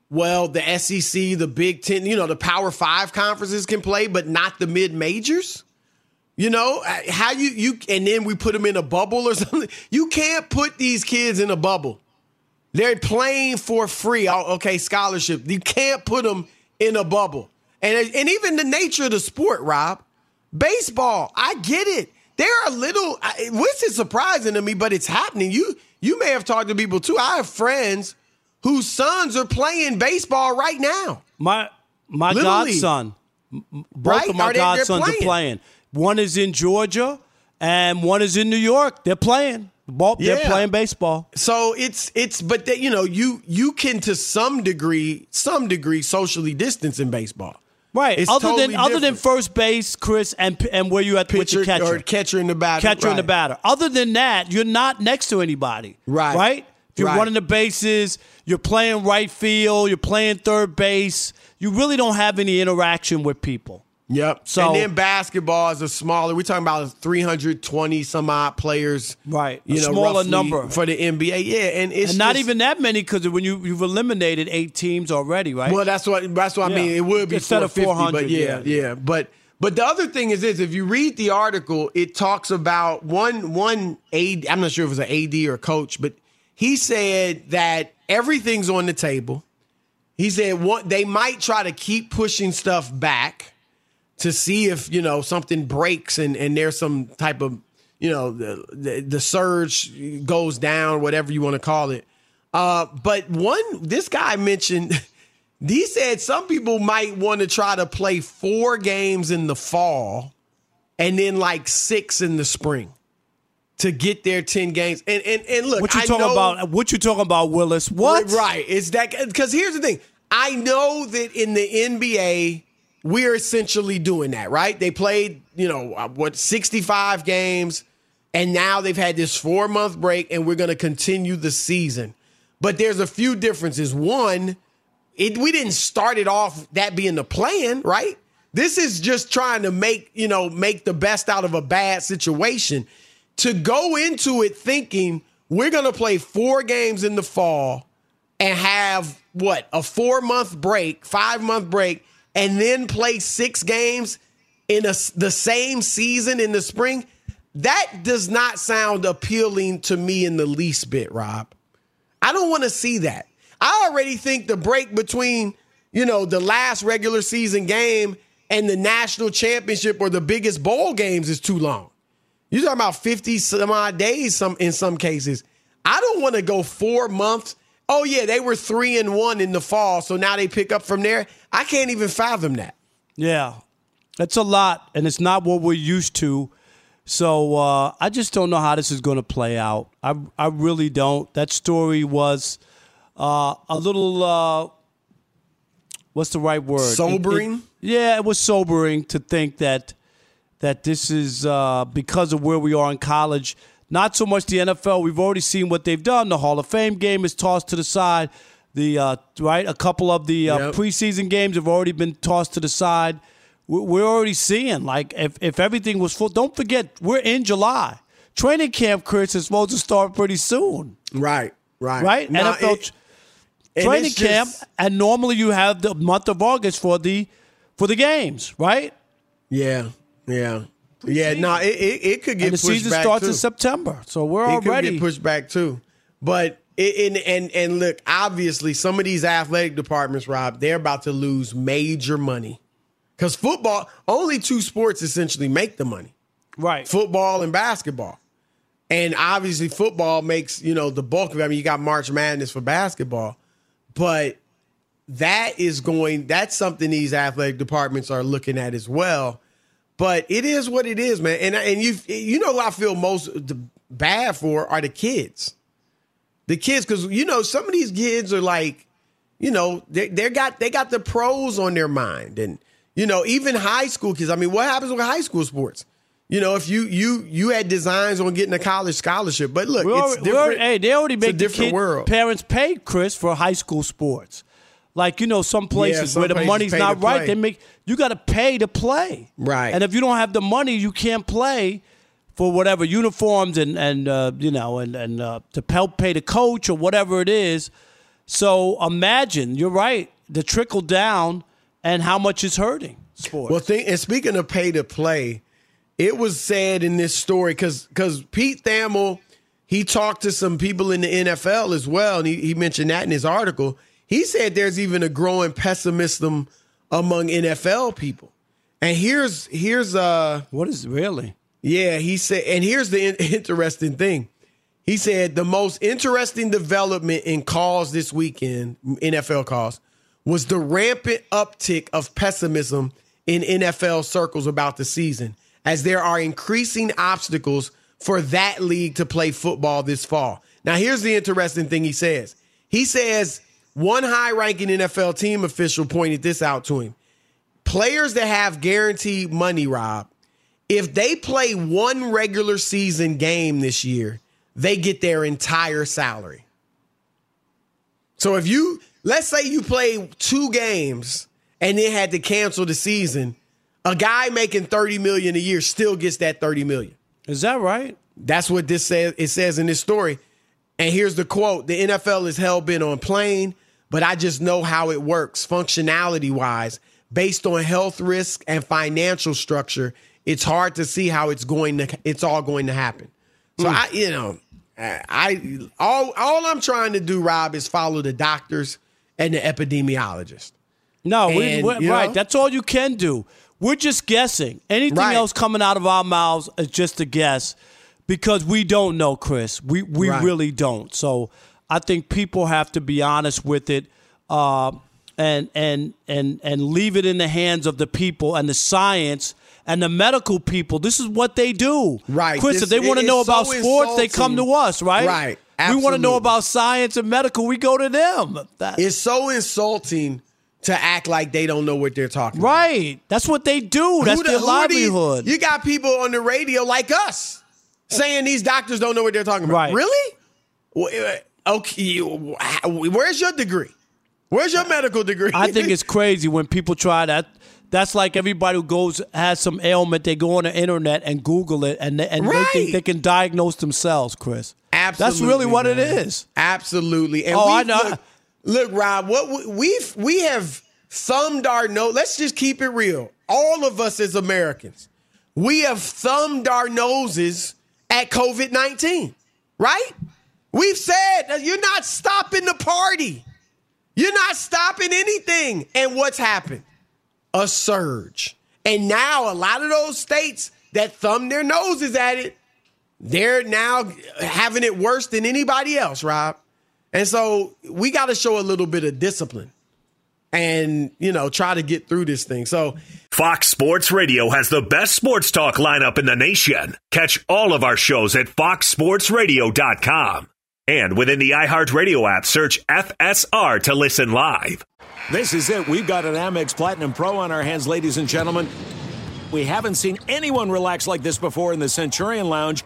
well, the S E C, the Big Ten, you know, the Power Five conferences can play, but not the mid-majors? You know, how you, you, and then we put them in a bubble or something. You can't put these kids in a bubble. They're playing for free. Okay, scholarship. You can't put them in a bubble. And, and even the nature of the sport, Rob, baseball, I get it. They're a little, which is surprising to me, but it's happening. You, you may have talked to people too. I have friends whose sons are playing baseball right now. My, my Little godson, League. both Right? of my Are they- they're godsons playing. are playing. One is in Georgia and one is in New York. They're playing. Both, They're Yeah. playing baseball. So it's it's but they, you know you you can to some degree some degree socially distance in baseball. Right. It's other totally than other than different. first base, Chris, and and where you at with Pitcher the catcher, or catcher in the batter, catcher and the right. batter. Other than that, you're not next to anybody. Right. Right. If you're Right. running the bases, you're playing right field, you're playing third base. You really don't have any interaction with people. Yep. So- and then basketball is a smaller. We're talking about three hundred twenty some odd players. Right. You A know, smaller roughly number. for the N B A. Yeah, and it's and not just- even that many because when you you've eliminated eight teams already, right? Well, that's what that's what I Yeah. mean. It would be Instead of four fifty, four hundred, but yeah, yeah. yeah. But but the other thing is this: if you read the article, it talks about one one A D. I'm not sure if it was an A D or a coach, but he said that everything's on the table. He said one, they might try to keep pushing stuff back to see if, you know, something breaks and, and there's some type of, you know, the, the, the surge goes down, whatever you want to call it. Uh, but one, this guy mentioned, he said some people might want to try to play four games in the fall and then like six in the spring to get their ten games. And and, and look, what you I talking know, about? What you talking about, Willis? What? Right. It's that, because here's the thing. I know that in the N B A, we're essentially doing that, right? They played, you know, what, sixty-five games, and now they've had this four-month break, and we're going to continue the season. But there's a few differences. One, it, we didn't start it off that being the plan, right? This is just trying to make, you know, make the best out of a bad situation. To go into it thinking we're going to play four games in the fall and have, what, a four-month break, five-month break, and then play six games in a, the same season in the spring, that does not sound appealing to me in the least bit, Rob. I don't want to see that. I already think the break between, you know, the last regular season game and the national championship or the biggest bowl games is too long. You're talking about fifty some odd days some in some cases. I don't want to go four months. Oh, yeah, they were three and one in the fall, so now they pick up from there. I can't even fathom that. Yeah, that's a lot, and it's not what we're used to. So uh, I just don't know how this is going to play out. I I really don't. That story was uh, a little, uh, what's the right word? Sobering? It, it, yeah, it was sobering to think that that this is uh, because of where we are in college. Not so much the N F L. We've already seen what they've done. The Hall of Fame game is tossed to the side. The uh, right, a couple of the uh, Yep. preseason games have already been tossed to the side. We- We're already seeing, like, if, if everything was full. Don't forget, we're in July. Training camp, Chris, is supposed to start pretty soon. Right, right. Right? Now, N F L it- tr- and training it's camp, just- and normally you have the month of August for the for the games, right? Yeah, yeah. Yeah, no, it, it, it could get And the pushed season back starts too. in September, so we're It could already get pushed back too. But it, and and and look, obviously, some of these athletic departments, Rob, they're about to lose major money because football. Only two sports essentially make the money, right. football and basketball. And obviously, football makes you know the bulk of it. I mean, you got March Madness for basketball, but that is going. That's something these athletic departments are looking at as well. But it is what it is, man. And and you you know who I feel most bad for are the kids. The kids, because you know some of these kids are like, you know, they they got they got the pros on their mind, and you know even high school kids. I mean, what happens with high school sports? You know, if you you you had designs on getting a college scholarship, but look, We're it's already, we're different. already- hey, they already It's a make the different kid, world. parents pay, Chris, for high school sports. Like, you know, some places some where the places money's pay not to right, play. they make you got to pay to play. Right. And if you don't have the money, you can't play for whatever uniforms and and uh, you know and and uh, to help pay the coach or whatever it is. So imagine, you're right, the trickle down and how much it's hurting sports. Well, think, and speaking of pay to play, it was said in this story, because because Pete Thamel, he talked to some people in the N F L as well, and he, he mentioned that in his article. He said there's even a growing pessimism among N F L people. And here's, here's uh, what is really? Yeah, he said, and here's the in- interesting thing. He said the most interesting development in calls this weekend, N F L calls, was the rampant uptick of pessimism in N F L circles about the season, as there are increasing obstacles for that league to play football this fall. Now, here's the interesting thing he says. He says one high-ranking N F L team official pointed this out to him. Players that have guaranteed money, Rob, if they play one regular season game this year, they get their entire salary. So if you, let's say you play two games and then had to cancel the season, a guy making thirty million dollars a year still gets that thirty million dollars. Is that right? That's what this says. It says in this story. And here's the quote. The N F L is hell-bent on playing, but I just know how it works functionality-wise. Based on health risk and financial structure, it's hard to see how it's going to, it's all going to happen. So, mm. I, you know, I all all I'm trying to do, Rob, is follow the doctors and the epidemiologists. No, and, we, we, right. Know? That's all you can do. We're just guessing. Anything right. else coming out of our mouths is just a guess, because we don't know, Chris. We we right. really don't. So I think people have to be honest with it, uh, and and and and leave it in the hands of the people and the science and the medical people. This is what they do. Right. Chris, this, if they want to know about so sports, insulting. They come to us, right? Right. Absolutely. We want to know about science and medical, we go to them. That, it's so insulting to act like they don't know what they're talking right. about. Right. That's what they do. That's who the, their livelihood. You, you got people on the radio like us saying these doctors don't know what they're talking about. Right. Really? Okay. Where's your degree? Where's your medical degree? I think it's crazy when people try that. That's like everybody who goes has some ailment. They go on the internet and Google it, and they, and right. they think they can diagnose themselves, Chris. Absolutely. That's really what man. it is. Absolutely. And oh, I look, know. Look, Rob, what we, we've we have thumbed our nose. Let's just keep it real. All of us as Americans, we have thumbed our noses at COVID nineteen, right? We've said that you're not stopping the party. You're not stopping anything. And what's happened? A surge. And now a lot of those states that thumb their noses at it, they're now having it worse than anybody else, Rob. And so we got to show a little bit of discipline and, you know, try to get through this thing. So Fox Sports Radio has the best sports talk lineup in the nation. Catch all of our shows at fox sports radio dot com. And within the iHeartRadio app, search F S R to listen live. This is it. We've got an Amex Platinum Pro on our hands, ladies and gentlemen. We haven't seen anyone relax like this before in the Centurion Lounge.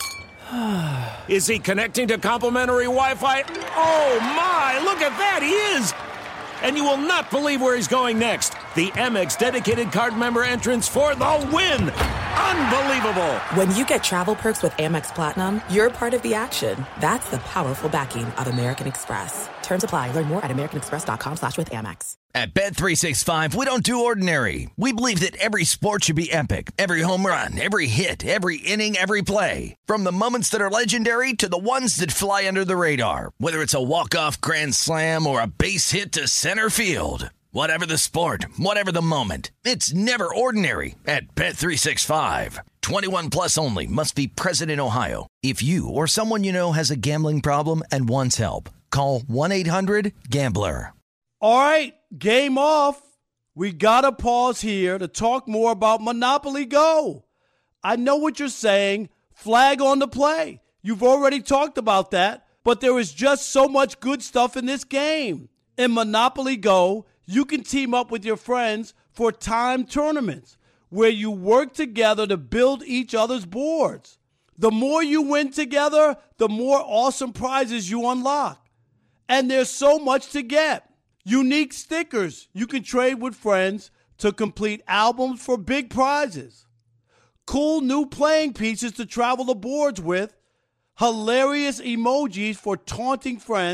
Is he connecting to complimentary Wi-Fi? Oh, my. Look at that. He is. And you will not believe where he's going next. The Amex dedicated card member entrance for the win. Unbelievable. When you get travel perks with Amex Platinum, you're part of the action. That's the powerful backing of American Express. Terms apply. Learn more at americanexpress.com slash with Amex. At Bet three sixty-five, we don't do ordinary. We believe that every sport should be epic. Every home run, every hit, every inning, every play. From the moments that are legendary to the ones that fly under the radar. Whether it's a walk-off grand slam or a base hit to center field. Whatever the sport, whatever the moment. It's never ordinary at Bet three sixty-five. twenty-one plus only. Must be present in Ohio. If you or someone you know has a gambling problem and wants help, call one eight hundred gambler. All right, game off. We got to pause here to talk more about Monopoly Go. I know what you're saying. Flag on the play. You've already talked about that, but there is just so much good stuff in this game. In Monopoly Go, you can team up with your friends for timed tournaments where you work together to build each other's boards. The more you win together, the more awesome prizes you unlock. And there's so much to get. Unique stickers you can trade with friends to complete albums for big prizes. Cool new playing pieces to travel the boards with. Hilarious emojis for taunting friends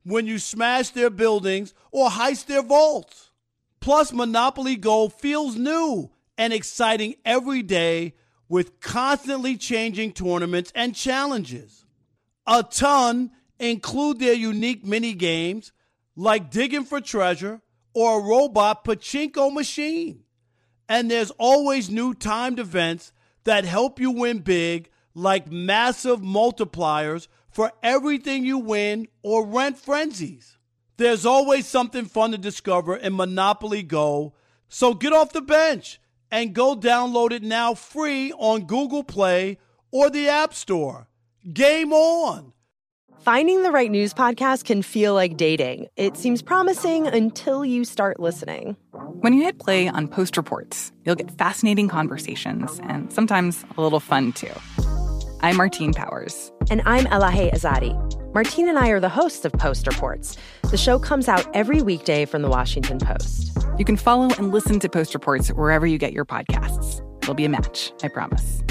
when you smash their buildings or heist their vaults. Plus, Monopoly Go feels new and exciting every day with constantly changing tournaments and challenges. A ton include their unique mini games like digging for treasure or a robot pachinko machine. And there's always new timed events that help you win big, like massive multipliers for everything you win or rent frenzies. There's always something fun to discover in Monopoly Go, so get off the bench and go download it now free on Google Play or the App Store. Game on! Finding the right news podcast can feel like dating. It seems promising until you start listening. When you hit play on Post Reports, you'll get fascinating conversations and sometimes a little fun, too. I'm Martine Powers. And I'm Elahe Azadi. Martine and I are the hosts of Post Reports. The show comes out every weekday from The Washington Post. You can follow and listen to Post Reports wherever you get your podcasts. It'll be a match, I promise.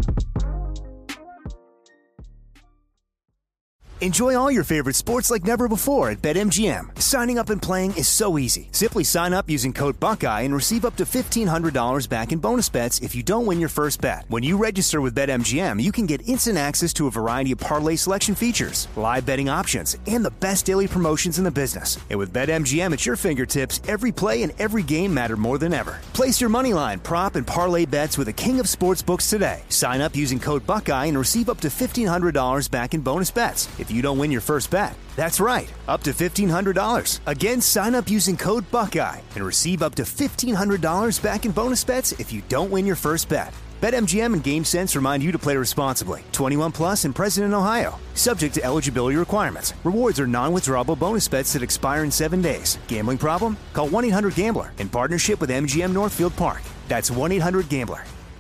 Enjoy all your favorite sports like never before at BetMGM. Signing up and playing is so easy. Simply sign up using code Buckeye and receive up to fifteen hundred dollars back in bonus bets if you don't win your first bet. When you register with BetMGM, you can get instant access to a variety of parlay selection features, live betting options, and the best daily promotions in the business. And with BetMGM at your fingertips, every play and every game matter more than ever. Place your moneyline, prop, and parlay bets with the king of sportsbooks today. Sign up using code Buckeye and receive up to fifteen hundred dollars back in bonus bets if you don't win your first bet. That's right, up to fifteen hundred dollars. Again, sign up using code Buckeye and receive up to fifteen hundred dollars back in bonus bets if you don't win your first bet. BetMGM and GameSense remind you to play responsibly. twenty-one plus and present in Ohio. Subject to eligibility requirements. Rewards are non-withdrawable bonus bets that expire in seven days. Gambling problem? Call one eight hundred gambler in partnership with M G M Northfield Park. That's one eight hundred gambler.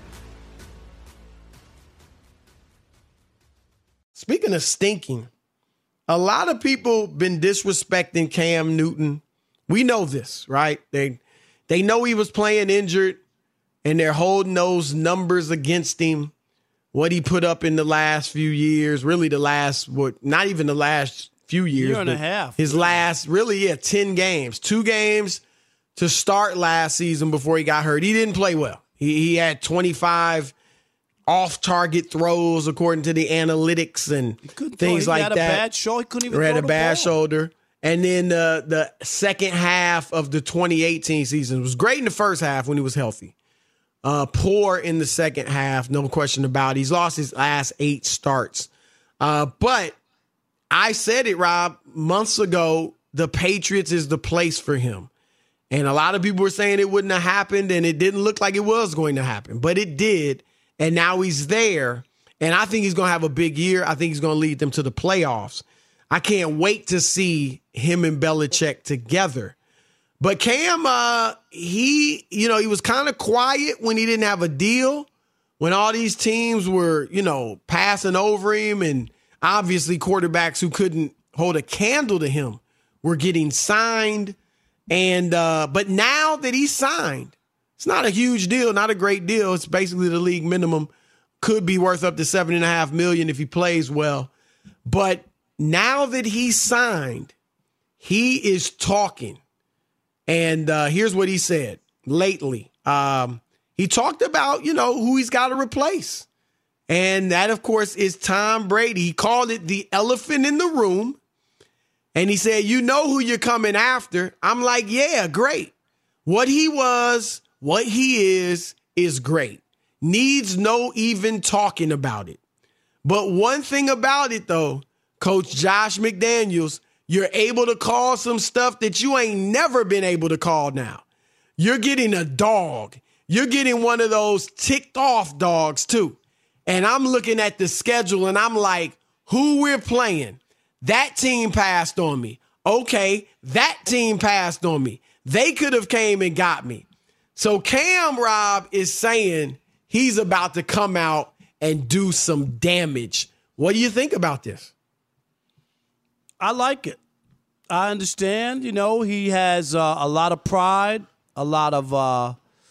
Speaking of stinking, a lot of people been disrespecting Cam Newton. We know this, right? They they know he was playing injured, and they're holding those numbers against him. What he put up in the last few years, really the last, what, not even the last few years. Year and a half. His last, really, yeah, ten games. Two games to start last season before he got hurt. He didn't play well. He, he had twenty-five off-target throws according to the analytics and things like that. He had a bad shoulder. He couldn't even throw throw the the bad ball. shoulder. And then uh, the second half of the twenty eighteen season was great in the first half when he was healthy. Uh, poor in the second half, no question about it. He's lost his last eight starts. Uh, but I said it, Rob, months ago, the Patriots is the place for him. And a lot of people were saying it wouldn't have happened, and it didn't look like it was going to happen. But it did. And now he's there, and I think he's going to have a big year. I think he's going to lead them to the playoffs. I can't wait to see him and Belichick together. But Cam, uh, he, you know, he was kind of quiet when he didn't have a deal, when all these teams were, you know, passing over him, and obviously quarterbacks who couldn't hold a candle to him were getting signed. And uh, but now that he's signed, it's not a huge deal, not a great deal. It's basically the league minimum. Could be worth up to seven and a half million if he plays well. But now that he's signed, he is talking. And uh, here's what he said lately. Um, he talked about, you know, who he's got to replace. And that, of course, is Tom Brady. He called it the elephant in the room. And he said, you know who you're coming after. I'm like, yeah, great. What he was, what he is, is great. Needs no even talking about it. But one thing about it, though, Coach Josh McDaniels, you're able to call some stuff that you ain't never been able to call now. You're getting a dog. You're getting one of those ticked off dogs, too. And I'm looking at the schedule, and I'm like, who we're playing? That team passed on me. Okay, that team passed on me. They could have came and got me. So Cam, Rob, is saying he's about to come out and do some damage. What do you think about this? I like it. I understand. You know, he has uh, a lot of pride, a lot of uh,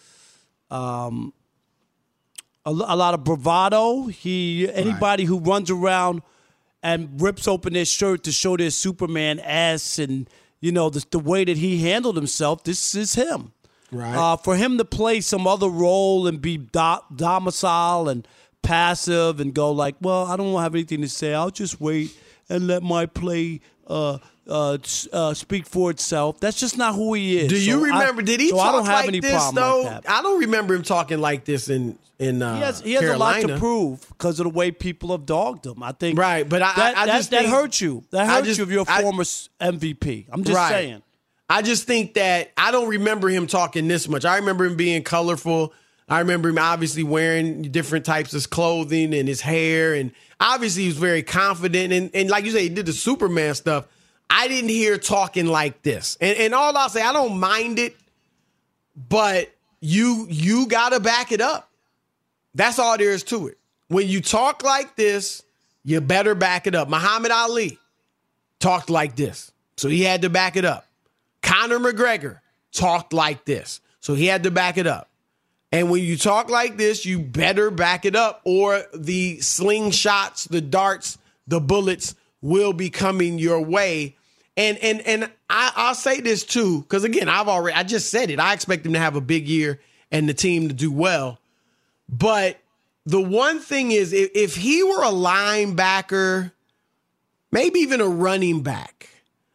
um, a, a lot of bravado. He anybody right. who runs around and rips open their shirt to show their Superman ass and, you know, the, the way that he handled himself, this is him. Right. Uh, for him to play some other role and be do- domicile and passive and go like, well, I don't have anything to say. I'll just wait and let my play uh, uh, uh, speak for itself. That's just not who he is. Do you so remember? I, did he so talk I don't have like any this problem though? like that. I don't remember him talking like this in in uh, He has, he has a Carolina. lot to prove because of the way people have dogged him. I think right, but I, that, I, I that, just that think, hurts you. That I hurts just, you if you're a I, former M V P. I'm just right. saying. I just think that I don't remember him talking this much. I remember him being colorful. I remember him obviously wearing different types of clothing and his hair, and obviously he was very confident. And, and like you say, he did the Superman stuff. I didn't hear talking like this. And, and all I'll say, I don't mind it, but you you gotta back it up. That's all there is to it. When you talk like this, you better back it up. Muhammad Ali talked like this, so he had to back it up. Conor McGregor talked like this, so he had to back it up. And when you talk like this, you better back it up, or the slingshots, the darts, the bullets will be coming your way. And and and I, I'll say this too, because again, I've already I just said it. I expect him to have a big year and the team to do well. But the one thing is, if, if he were a linebacker, maybe even a running back,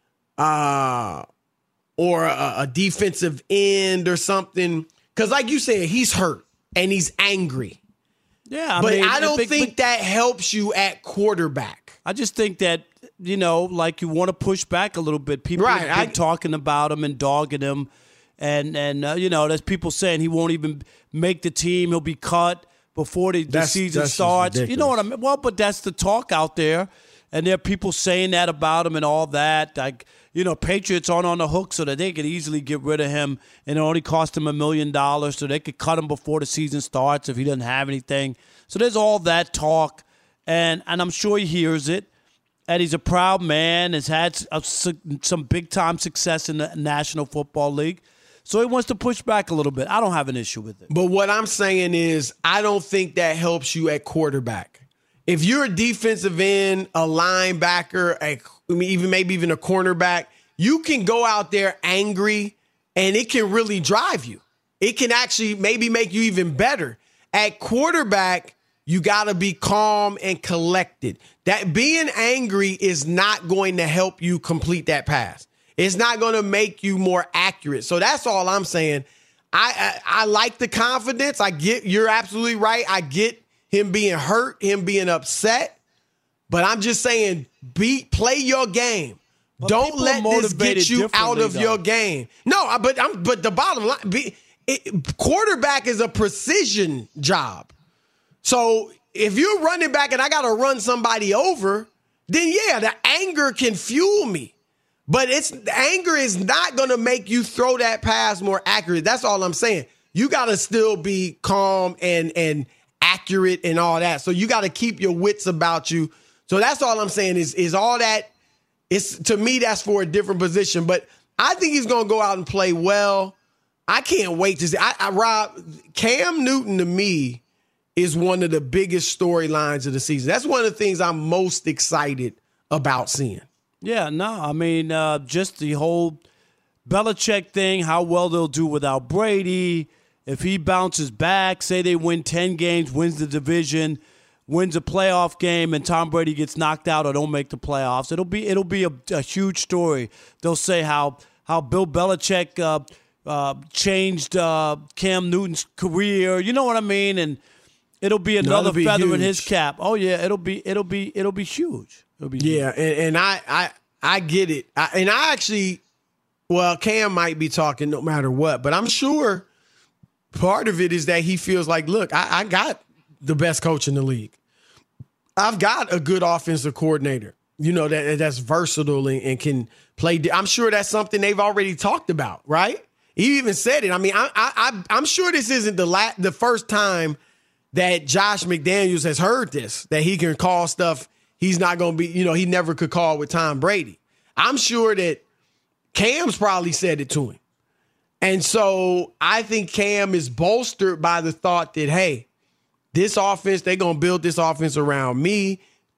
uh, or a, a defensive end or something, because like you said, he's hurt and he's angry. Yeah, I but mean, I don't but, think but, that helps you at quarterback. I just think that, you know, like you want to push back a little bit. People right, have been I, talking about him and dogging him. And, and uh, you know, there's people saying he won't even make the team. He'll be cut before the, the season that's starts. You know what I mean? Well, but that's the talk out there. And there are people saying that about him and all that. Like, you know, Patriots aren't on the hook so that they could easily get rid of him, and it only cost him a million dollars so they could cut him before the season starts if he doesn't have anything. So there's all that talk, and and I'm sure he hears it. And he's a proud man, has had a, some big-time success in the National Football League. So he wants to push back a little bit. I don't have an issue with it. But what I'm saying is I don't think that helps you at quarterback. If you're a defensive end, a linebacker, a, I mean, even maybe even a cornerback, you can go out there angry, and it can really drive you. It can actually maybe make you even better. At quarterback, you got to be calm and collected. That being angry is not going to help you complete that pass. It's not going to make you more accurate. So that's all I'm saying. I, I I like the confidence. I get, you're absolutely right. I get him being hurt, him being upset. But I'm just saying, be play your game. But don't let this get you out of though. your game. No, but I'm but the bottom line, be, it, quarterback is a precision job. So if you're running back and I got to run somebody over, then yeah, the anger can fuel me. But it's anger is not going to make you throw that pass more accurate. That's all I'm saying. You got to still be calm and and accurate and all that. So you got to keep your wits about you. So that's all I'm saying is is all that. It's to me that's for a different position. But I think he's going to go out and play well. I can't wait to see. I, I Rob Cam Newton to me is one of the biggest storylines of the season. That's one of the things I'm most excited about seeing. Yeah, no, I mean, uh, just the whole Belichick thing, how well they'll do without Brady. If he bounces back, say they win ten games, wins the division, wins a playoff game, and Tom Brady gets knocked out or don't make the playoffs, it'll be it'll be a, a huge story. They'll say how how Bill Belichick uh, uh, changed uh, Cam Newton's career. You know what I mean? And it'll be another be feather huge. in his cap. Oh yeah, it'll be it'll be it'll be huge. It'll be yeah, and, and I, I I get it. I, and I actually, well, Cam might be talking no matter what, but I'm sure part of it is that he feels like, look, I, I got the best coach in the league. I've got a good offensive coordinator, you know, that that's versatile and, and can play. I'm sure that's something they've already talked about, right? He even said it. I mean, I, I, I'm sure this isn't the la- the first time that Josh McDaniels has heard this, that he can call stuff he's not going to be, you know, he never could call with Tom Brady. I'm sure that Cam's probably said it to him. And so I think Cam is bolstered by the thought that, hey, this offense, they're going to build this offense around me.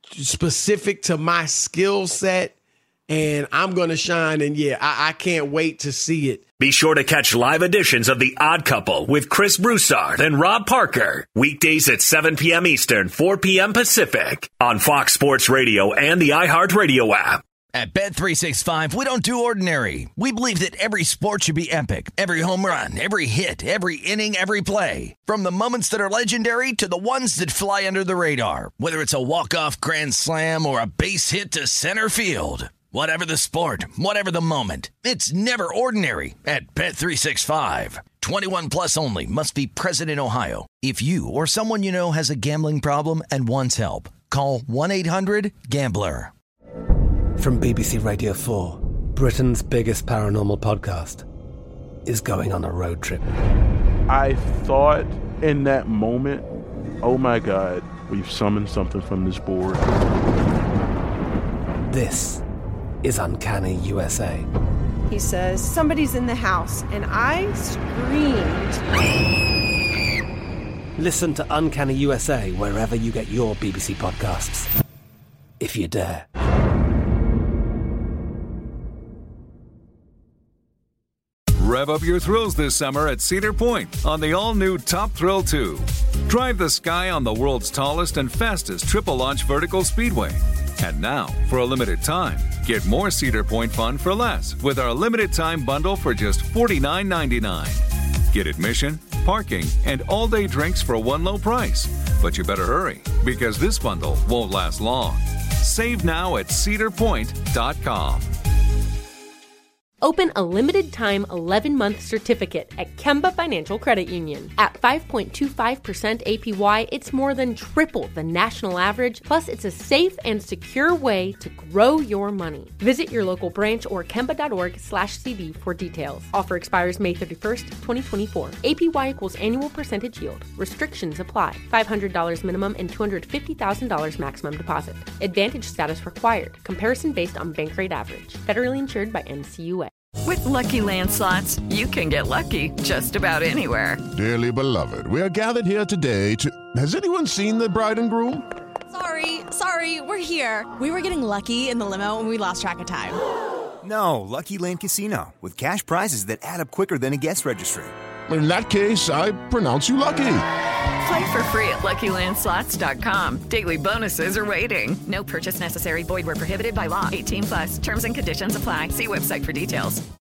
specific to my skill set, and I'm going to shine. And, yeah, I, I can't wait to see it. Be sure to catch live editions of The Odd Couple with Chris Broussard and Rob Parker. Weekdays at seven p.m. Eastern, four p.m. Pacific on Fox Sports Radio and the iHeartRadio app. At Bet three sixty-five, we don't do ordinary. We believe that every sport should be epic. Every home run, every hit, every inning, every play. From the moments that are legendary to the ones that fly under the radar. Whether it's a walk-off grand slam or a base hit to center field. Whatever the sport, whatever the moment, it's never ordinary at Bet three sixty-five. twenty-one plus only. Must be present in Ohio. If you or someone you know has a gambling problem and wants help, call one eight hundred gambler. From B B C Radio four, Britain's biggest paranormal podcast is going on a road trip. I thought in that moment, oh my God, we've summoned something from this board. This is Uncanny U S A. He says, somebody's in the house, and I screamed. Listen to Uncanny U S A wherever you get your B B C podcasts, if you dare. Rev up your thrills this summer at Cedar Point on the all-new Top Thrill two. Drive the sky on the world's tallest and fastest triple-launch vertical speedway. And now, for a limited time, get more Cedar Point fun for less with our limited-time bundle for just forty-nine ninety-nine. Get admission, parking, and all-day drinks for one low price. But you better hurry, because this bundle won't last long. Save now at cedar point dot com. Open a limited-time eleven-month certificate at Kemba Financial Credit Union. At five point two five percent A P Y, it's more than triple the national average, plus it's a safe and secure way to grow your money. Visit your local branch or kemba.org slash CD for details. Offer expires May thirty-first, twenty twenty-four. A P Y equals annual percentage yield. Restrictions apply. five hundred dollars minimum and two hundred fifty thousand dollars maximum deposit. Advantage status required. Comparison based on bank rate average. Federally insured by N C U A. With Lucky Land Slots, you can get lucky just about anywhere. Dearly beloved, we are gathered here today to... Has anyone seen the bride and groom? Sorry, sorry, we're here. We were getting lucky in the limo and we lost track of time. No, Lucky Land Casino, with cash prizes that add up quicker than a guest registry. In that case, I pronounce you lucky. Play for free at lucky land slots dot com. Daily bonuses are waiting. No purchase necessary. Void where prohibited by law. eighteen plus. Terms and conditions apply. See website for details.